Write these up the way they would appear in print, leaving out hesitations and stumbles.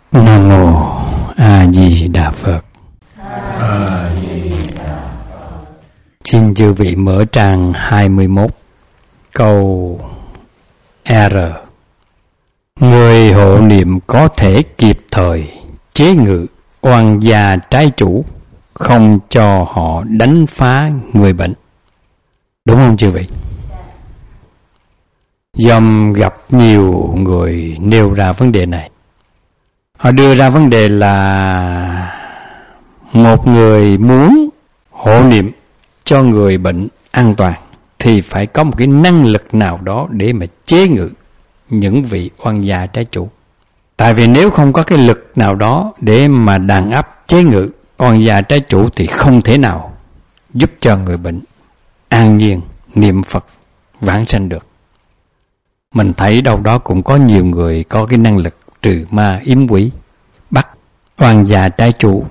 Nam Mô A Di Đà Phật. Xin chư vị mở trang 21 câu R. Người hộ niệm có thể kịp thời chế ngự oan gia trái chủ, không cho họ đánh phá người bệnh. Đúng không chư vị? Dòm gặp nhiều người nêu ra vấn đề này. Họ đưa ra vấn đề là một người muốn hộ niệm cho người bệnh an toàn thì phải có một cái năng lực nào đó để mà chế ngự những vị oan gia trái chủ. Tại vì nếu không có cái lực nào đó để mà đàn áp chế ngự oan gia trái chủ thì không thể nào giúp cho người bệnh an nhiên niệm Phật vãng sanh được. Mình thấy đâu đó cũng có nhiều người có cái năng lực trừ ma yếm quỷ, bắt oan gia trái chủ.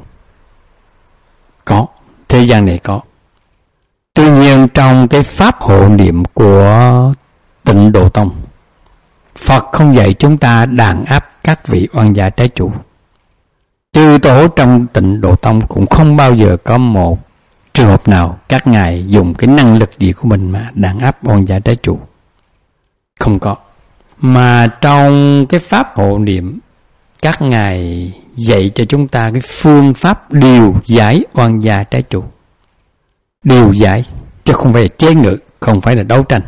Có, thế gian này có. Tuy nhiên trong cái pháp hộ niệm của Tịnh Độ Tông, Phật không dạy chúng ta đàn áp các vị oan gia trái chủ. Chư tổ trong Tịnh Độ Tông cũng không bao giờ có một trường hợp nào các ngài dùng cái năng lực gì của mình mà đàn áp oan gia trái chủ. Không có. Mà trong cái pháp hộ niệm, các ngài dạy cho chúng ta cái phương pháp điều giải oan gia trái chủ. Điều giải, chứ không phải là chế ngự, không phải là đấu tranh.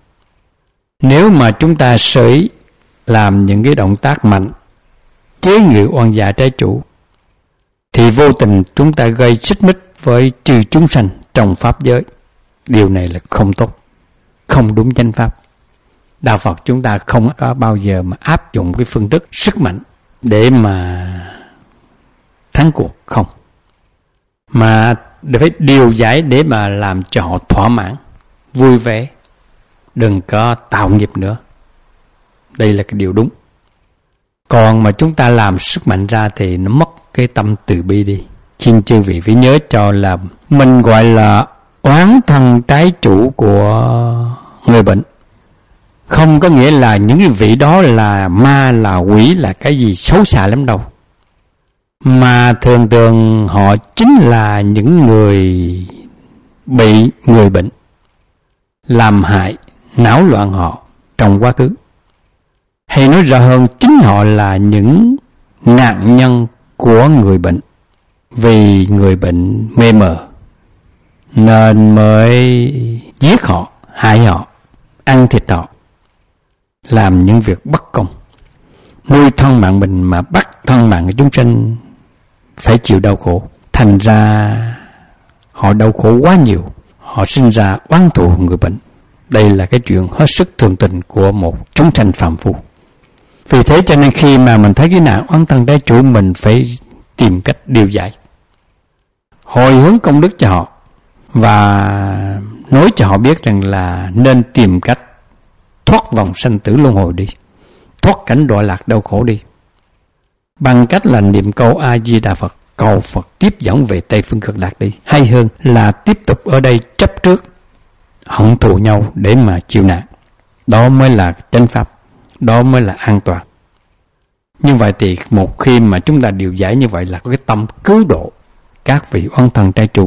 Nếu mà chúng ta sởi làm những cái động tác mạnh chế ngự oan gia trái chủ thì vô tình chúng ta gây xích mích với trừ chúng sanh trong pháp giới. Điều này là không tốt, không đúng chánh pháp. Đạo Phật chúng ta không có bao giờ mà áp dụng cái phương thức sức mạnh để mà thắng cuộc, không. Mà phải điều giải để mà làm cho họ thỏa mãn, vui vẻ, đừng có tạo nghiệp nữa. Đây là cái điều đúng. Còn mà chúng ta làm sức mạnh ra thì nó mất cái tâm từ bi đi. Xin chư vị phải nhớ cho là mình gọi là oán thân trái chủ của người bệnh. Không có nghĩa là những cái vị đó là ma, là quỷ, là cái gì xấu xa lắm đâu. Mà thường thường họ chính là những người bị người bệnh làm hại, náo loạn họ trong quá khứ. Hay nói rõ hơn, chính họ là những nạn nhân của người bệnh. Vì người bệnh mê mờ nên mới giết họ, hại họ, ăn thịt họ, làm những việc bất công. Nuôi thân mạng mình mà bắt thân mạng của chúng sanh phải chịu đau khổ. Thành ra họ đau khổ quá nhiều, họ sinh ra oán thù người bệnh. Đây là cái chuyện hết sức thường tình của một chúng sanh phàm phu. Vì thế cho nên khi mà mình thấy cái nạn oán thân trái chủ, mình phải tìm cách điều giải, hồi hướng công đức cho họ và nói cho họ biết rằng là nên tìm cách thoát vòng sanh tử luân hồi đi, thoát cảnh đọa lạc đau khổ đi, bằng cách là niệm câu A Di Đà Phật, cầu Phật tiếp dẫn về Tây Phương Cực Lạc đi. Hay hơn là tiếp tục ở đây chấp trước, hận thù nhau để mà chịu nạn. Đó mới là chánh pháp, đó mới là an toàn. Như vậy thì một khi mà chúng ta điều giải như vậy là có cái tâm cứu độ các vị oan thần trái chủ.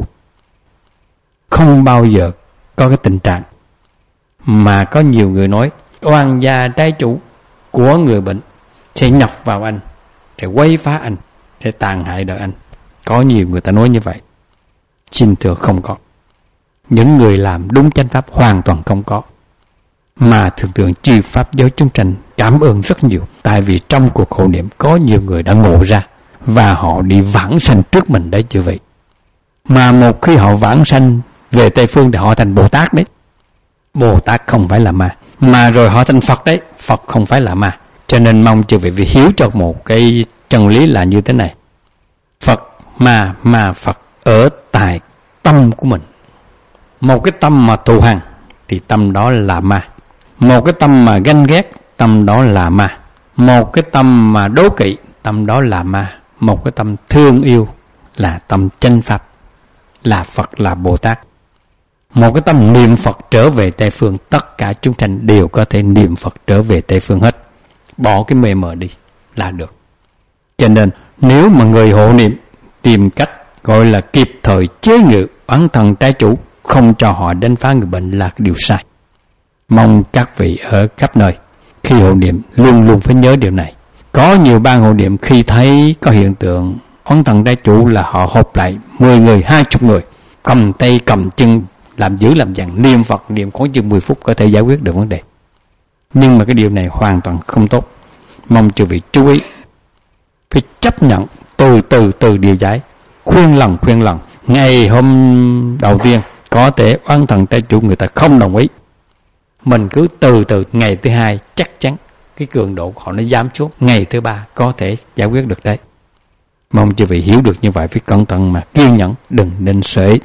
Không bao giờ có cái tình trạng mà có nhiều người nói oan gia trái chủ của người bệnh sẽ nhọc vào anh, sẽ quấy phá anh, sẽ tàn hại đời anh. Có nhiều người ta nói như vậy. Xin thưa không có. Những người làm đúng chánh pháp hoàn toàn không có. Mà thường thường chư pháp giới chúng sanh cảm ơn rất nhiều. Tại vì trong cuộc hộ niệm có nhiều người đã ngộ ra và họ đi vãng sanh trước mình đấy chư vị. Mà một khi họ vãng sanh về Tây Phương thì họ thành Bồ Tát đấy. Bồ Tát không phải là ma. Mà rồi họ thành Phật đấy. Phật không phải là ma. Cho nên mong chư vị vì hiểu cho một cái chân lý là như thế này. Phật, ma, Phật ở tại tâm của mình. Một cái tâm mà thù hằn thì tâm đó là ma. Một cái tâm mà ganh ghét, tâm đó là ma. Một cái tâm mà đố kỵ, tâm đó là ma. Một cái tâm thương yêu là tâm chánh pháp, là Phật, là Bồ Tát. Một cái tâm niệm Phật trở về Tây Phương, tất cả chúng sanh đều có thể niệm Phật trở về Tây Phương hết. Bỏ cái mê mờ đi là được. Cho nên nếu mà người hộ niệm tìm cách gọi là kịp thời chế ngự oán thần trái chủ, không cho họ đánh phá người bệnh là điều sai. Mong các vị ở khắp nơi khi hộ niệm luôn luôn phải nhớ điều này. Có nhiều ban hộ niệm khi thấy có hiện tượng oán thần trái chủ là họ họp lại 10 người, 20 người, cầm tay cầm chân, làm dữ làm dằn, niệm Phật niệm khoảng chừng 10 phút có thể giải quyết được vấn đề. Nhưng mà cái điều này hoàn toàn không tốt. Mong chư vị chú ý, phải chấp nhận từ điều giải, khuyên lần. Ngày hôm đầu tiên có thể oán thần trái chủ người ta không đồng ý, mình cứ từ ngày thứ hai chắc chắn cái cường độ của họ nó giảm xuống, ngày thứ ba có thể giải quyết được đấy. Mong chư vị hiểu được như vậy, phải cẩn thận mà kiên nhẫn, đừng nên sởi.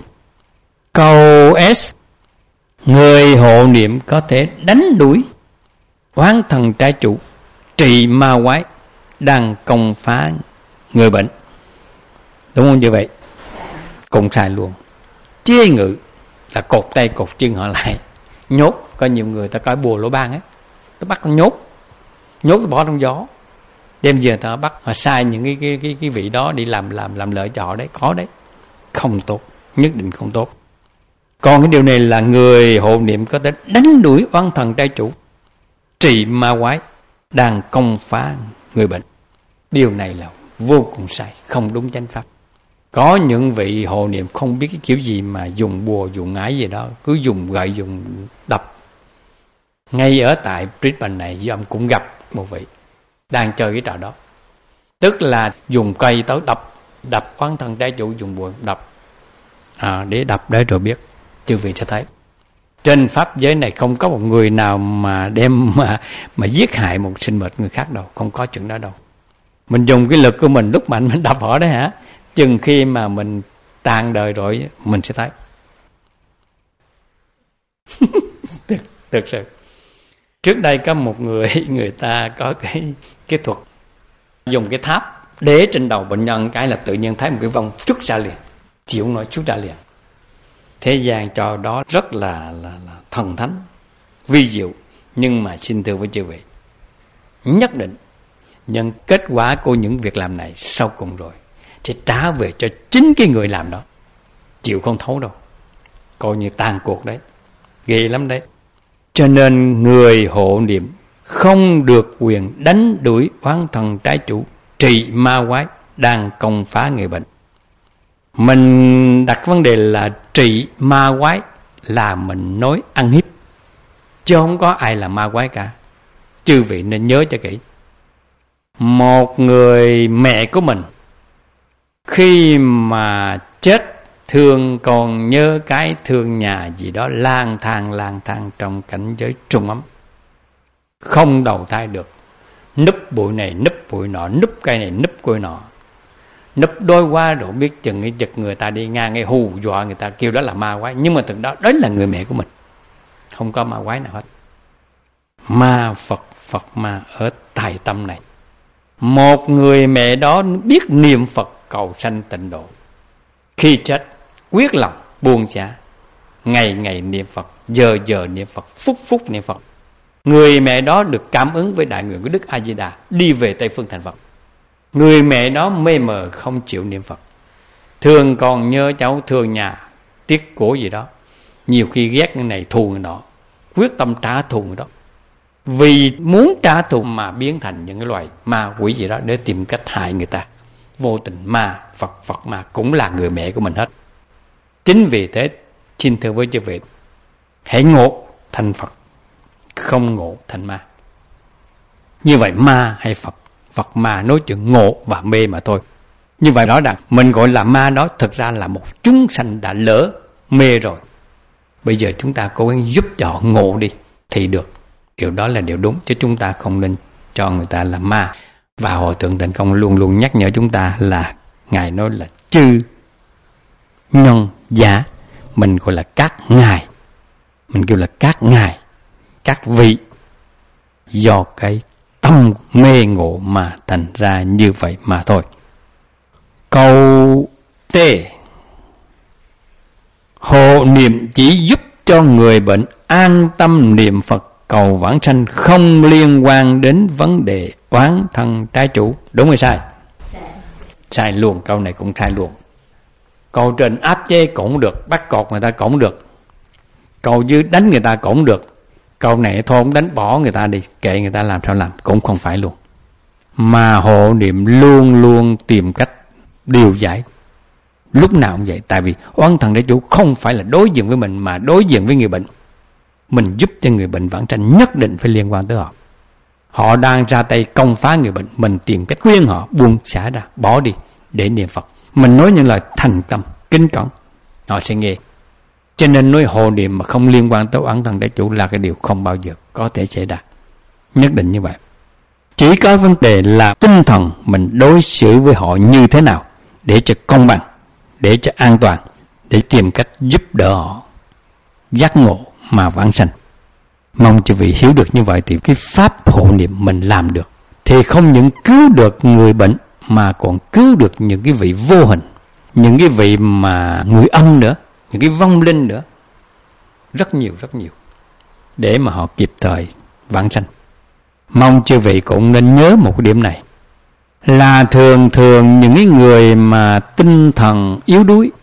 Câu S, người hộ niệm có thể đánh đuổi oán thần trái chủ, trị ma quái đang công phá người bệnh. Đúng không như vậy? Cũng sai luôn. Chế ngự là cột tay cột chân họ lại, nhốt. Có nhiều người ta coi bùa lỗ ban á, ta bắt con nhốt bỏ trong gió, đem về ta bắt họ sai những cái vị đó đi làm lợi cho họ đấy, có đấy, không tốt, nhất định không tốt. Còn cái điều này là người hộ niệm có thể đánh đuổi oán thần trái chủ, trị ma quái đang công phá người bệnh. Điều này là vô cùng sai, không đúng chánh pháp. Có những vị hộ niệm không biết cái kiểu gì mà dùng bùa dùng ái gì đó, cứ dùng gậy dùng đập. Ngay ở tại Brisbane này, ông cũng gặp một vị đang chơi cái trò đó, tức là dùng cây tới đập oán thần trái chủ, dùng bùa đập để đập để rồi biết. Chư vị sẽ thấy trên pháp giới này không có một người nào mà đem mà giết hại một sinh mệnh người khác đâu, không có chuyện đó đâu. Mình dùng cái lực của mình lúc mạnh mình đập họ đấy hả, chừng khi mà mình tàn đời rồi mình sẽ thấy. Thực sự trước đây có một người ta có cái thuật dùng cái tháp đế trên đầu bệnh nhân, cái là tự nhiên thấy một cái vong trút ra liền, chịu nói trút ra liền. Thế gian cho đó rất là thần thánh, vi diệu. Nhưng mà xin thưa với chư vị, nhất định nhưng kết quả của những việc làm này sau cùng rồi sẽ trả về cho chính cái người làm đó, chịu không thấu đâu, coi như tàn cuộc đấy, ghê lắm đấy. Cho nên người hộ niệm không được quyền đánh đuổi oán thần trái chủ, trị ma quái đang công phá người bệnh. Mình đặt vấn đề là trị ma quái là mình nói ăn hiếp, chứ không có ai là ma quái cả. Chư vị nên nhớ cho kỹ. Một người mẹ của mình khi mà chết, thương còn nhớ cái thương nhà gì đó, lang thang trong cảnh giới trung ấm, không đầu thai được, núp bụi này núp bụi nọ, núp cây này núp cây nọ, núp đôi qua rồi biết chừng cái giật người ta đi ngang, cái hù dọa người ta kêu đó là ma quái. Nhưng mà thực đó là người mẹ của mình, không có ma quái nào hết. Ma Phật ma ở tài tâm này. Một người mẹ đó biết niệm Phật cầu sanh tịnh độ, khi chết quyết lòng buông xả, ngày ngày niệm Phật, giờ giờ niệm Phật, phút phút niệm Phật. Người mẹ đó được cảm ứng với đại nguyện của Đức A Di Đà, đi về Tây phương thành Phật. Người mẹ đó mê mờ không chịu niệm Phật, thương con nhớ cháu, thương nhà tiếc của gì đó, nhiều khi ghét người này thù người nọ, quyết tâm trả thù người đó. Vì muốn trả thù mà biến thành những cái loài ma quỷ gì đó để tìm cách hại người ta. Vô tình ma Phật ma cũng là người mẹ của mình hết. Chính vì thế xin thưa với chư vị, hãy ngộ thành Phật, không ngộ thành ma. Như vậy ma hay Phật ma nói chuyện ngộ và mê mà thôi. Như vậy rõ ràng mình gọi là ma đó thực ra là một chúng sanh đã lỡ mê rồi. Bây giờ chúng ta cố gắng giúp cho họ ngộ đi thì được. Điều đó là điều đúng, chứ chúng ta không nên cho người ta là ma. Và Hòa Thượng Tịnh Không luôn luôn nhắc nhở chúng ta là Ngài nói là chư nhân giả, mình gọi là các ngài, mình kêu là các ngài, các vị, do cái tâm mê ngộ mà thành ra như vậy mà thôi. Câu T, hộ niệm chỉ giúp cho người bệnh an tâm niệm Phật cầu vãng sanh, không liên quan đến vấn đề oán thân trái chủ. Đúng hay sai? Sai luôn, câu này cũng sai luôn. Câu trên áp chế cũng được, bắt cột người ta cũng được, câu dưới đánh người ta cũng được. Câu này thôi không đánh, bỏ người ta đi, kệ người ta làm sao làm, cũng không phải luôn. Mà hộ niệm luôn luôn tìm cách điều giải, lúc nào cũng vậy. Tại vì oán thần đế chủ không phải là đối diện với mình, mà đối diện với người bệnh. Mình giúp cho người bệnh vãng sanh nhất định phải liên quan tới họ. Họ đang ra tay công phá người bệnh, mình tìm cách khuyên họ buông xả ra, bỏ đi để niệm Phật. Mình nói những lời thành tâm, kính cẩn, họ sẽ nghe. Cho nên nói hộ niệm mà không liên quan tới oán thần đế chủ là cái điều không bao giờ có thể xảy ra. Nhất định như vậy. Chỉ có vấn đề là tinh thần mình đối xử với họ như thế nào để cho công bằng, để cho an toàn, để tìm cách giúp đỡ họ giác ngộ mà vãng sanh. Mong chư vị hiểu được như vậy thì cái pháp hộ niệm mình làm được thì không những cứu được người bệnh mà còn cứu được những cái vị vô hình, những cái vị mà người âm nữa, những cái vong linh nữa, rất nhiều để mà họ kịp thời vãng sanh. Mong chư vị cũng nên nhớ một cái điểm này là thường những cái người mà tinh thần yếu đuối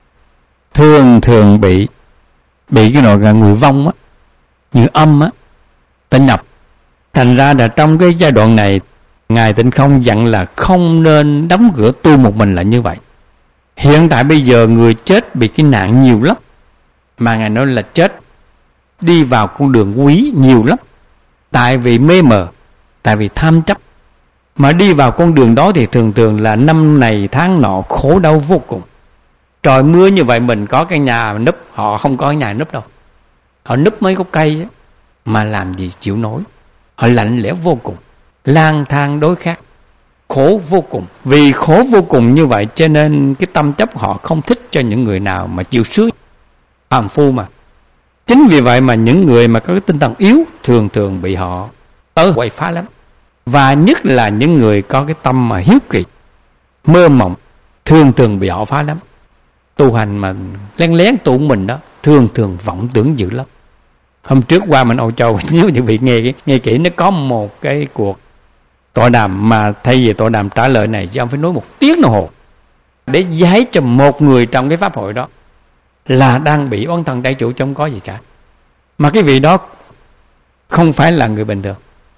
thường bị cái loại là người vong á, người âm á, ta nhập. Thành ra là trong cái giai đoạn này Ngài Tịnh Không dặn là không nên đóng cửa tu một mình là như vậy. Hiện tại bây giờ người chết bị cái nạn nhiều lắm, mà Ngài nói là chết đi vào con đường quý nhiều lắm. Tại vì mê mờ, tại vì tham chấp, mà đi vào con đường đó thì thường là năm này tháng nọ khổ đau vô cùng. Trời mưa như vậy mình có cái nhà núp, họ không có cái nhà núp đâu. Họ núp mấy gốc cây ấy, mà làm gì chịu nổi. Họ lạnh lẽo vô cùng, lang thang đối khác, khổ vô cùng. Vì khổ vô cùng như vậy cho nên cái tâm chấp họ không thích cho những người nào mà chịu sướng, phàm phu mà. Chính vì vậy mà những người mà có cái tinh thần yếu thường bị họ quậy phá lắm. Và nhất là những người có cái tâm mà hiếu kỳ, mơ mộng, thường bị họ phá lắm. Tu hành mà lén tu mình đó, thường vọng tưởng dữ lắm. Hôm trước qua mình Âu Châu, nếu những vị nghe kỹ, nó có một cái cuộc tọa đàm mà thay vì tọa đàm trả lời này, chứ ông phải nói 1 tiếng đồng hồ để giải cho một người trong cái pháp hội đó là đang bị oán thần đại chủ chứ không có gì cả. Mà cái vị đó không phải là người bình thường.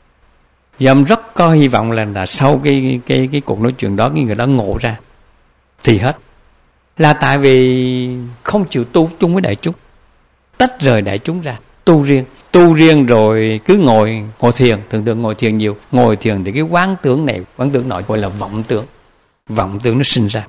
Và ông rất có hy vọng là sau cái cuộc nói chuyện đó, cái người đó ngộ ra thì hết. Là tại vì không chịu tu chung với đại chúng, tách rời đại chúng ra, tu riêng rồi cứ ngồi thiền, thường ngồi thiền nhiều. Ngồi thiền thì cái quán tưởng này, quán tưởng nọ gọi là vọng tưởng nó sinh ra.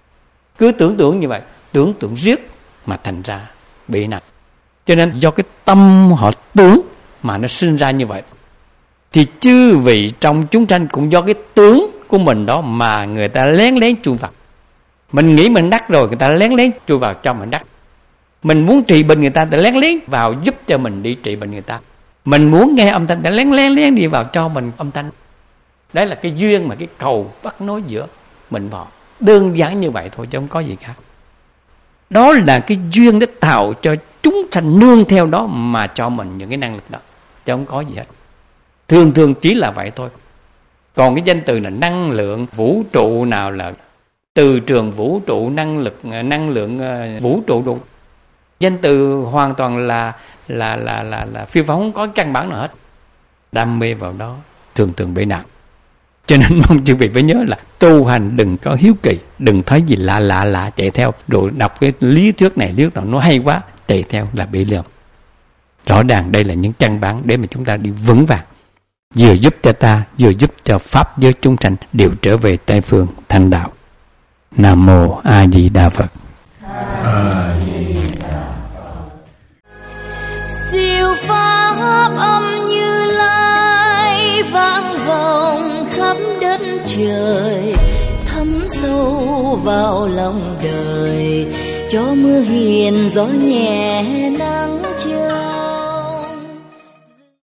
Cứ tưởng như vậy, tưởng riết mà thành ra bị nặng. Cho nên do cái tâm họ tưởng mà nó sinh ra như vậy. Thì chư vị trong chúng sanh cũng do cái tướng của mình đó mà người ta lén chui vào. Mình nghĩ mình đắc rồi, người ta lén chui vào cho mình đắc. Mình muốn trị bệnh người ta lén vào giúp cho mình đi trị bệnh người ta. Mình muốn nghe âm thanh, ta lén đi vào cho mình âm thanh. Đấy là cái duyên mà cái cầu bắt nối giữa mình và họ. Đơn giản như vậy thôi chứ không có gì khác. Đó là cái duyên để tạo cho chúng sanh nương theo đó mà cho mình những cái năng lực đó, chứ không có gì hết. Thường chỉ là vậy thôi. Còn cái danh từ là năng lượng vũ trụ, nào là từ trường vũ trụ, năng lượng vũ trụ đủ. Danh từ hoàn toàn là phiêu phóng, không có căn bản nào hết. Đam mê vào đó thường bị nạn. Cho nên mong chư vị phải nhớ là tu hành đừng có hiếu kỳ, đừng thấy gì lạ chạy theo, rồi đọc cái lý thuyết này lý thuyết nọ nó hay quá chạy theo là bị lừa. Rõ ràng đây là những căn bản để mà chúng ta đi vững vàng, vừa giúp cho ta, vừa giúp cho pháp giới chúng sanh đều trở về Tây phương thành đạo. Nam mô A Di Đà Phật. Siêu pháp âm Như Lai vang vọng khắp đất trời, thấm sâu vào lòng đời, cho mưa hiền gió nhẹ nắng